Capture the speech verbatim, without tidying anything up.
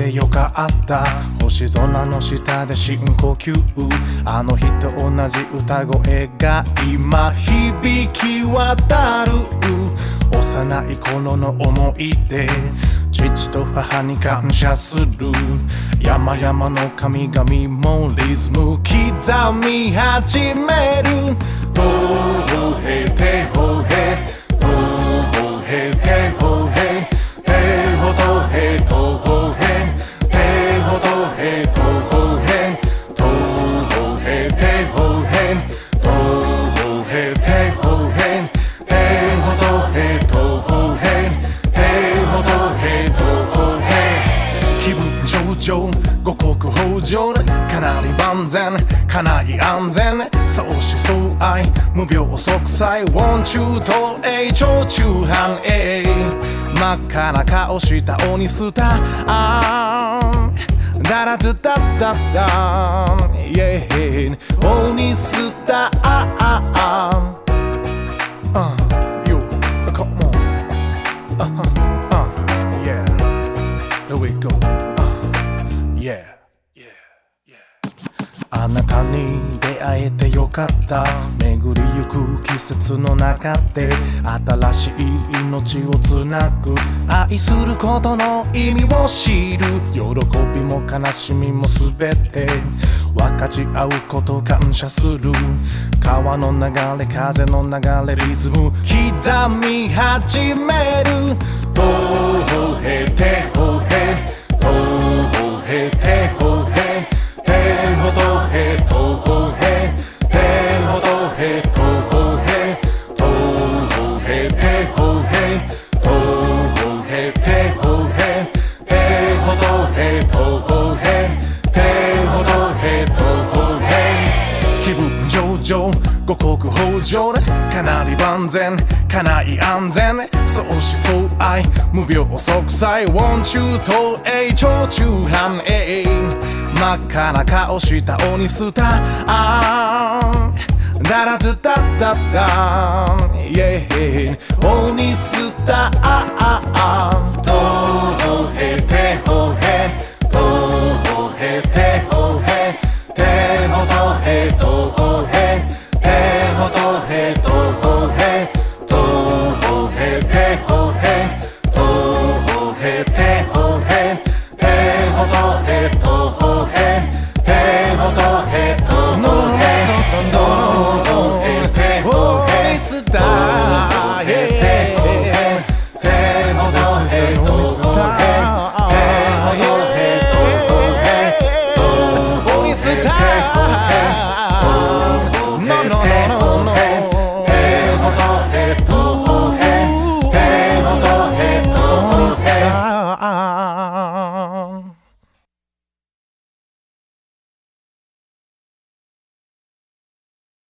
てよかった。星空の下で深呼吸、あの日と同じ歌声が今響き渡る。幼い頃の思い出、父と母に感謝する。山々の神々もリズム刻み始める。とほへてほへとほへてほへてほとへとほへてほとへとほへとほへてほへとほへてほへてほとへとほへてほとへとほへ。気分上々五穀豊穣、かなり万全かない安全、相思相愛無病息災、ウォンチューと永長中半永。真っ赤な顔した鬼スター、ダラドゥダッダッダン、イェー鬼スター。Uh, yo, come on. Uh-huh, uh, yeah. Here we go. Uh, yeah, yeah, yeah. あなたに出会えてよかった。巡りゆく季節の中で新しい命をつなぐ。愛することの意味を知る。喜びも悲しみもすべて分かち合うこと感謝する。川の流れ風の流れリズム刻み始める。とほへてほへとほへてほへてほとへとほへてほとへとほへとほへてほへとほへてほへてほとへとほへてほとへとほへ。気分上々五穀豊穣、かなり万全かない安全、相思相愛無病息災、ウォンチューと永長中半永。真っ赤な顔した鬼スター、ダラドゥダッダッダン、イェー鬼スター。とほへて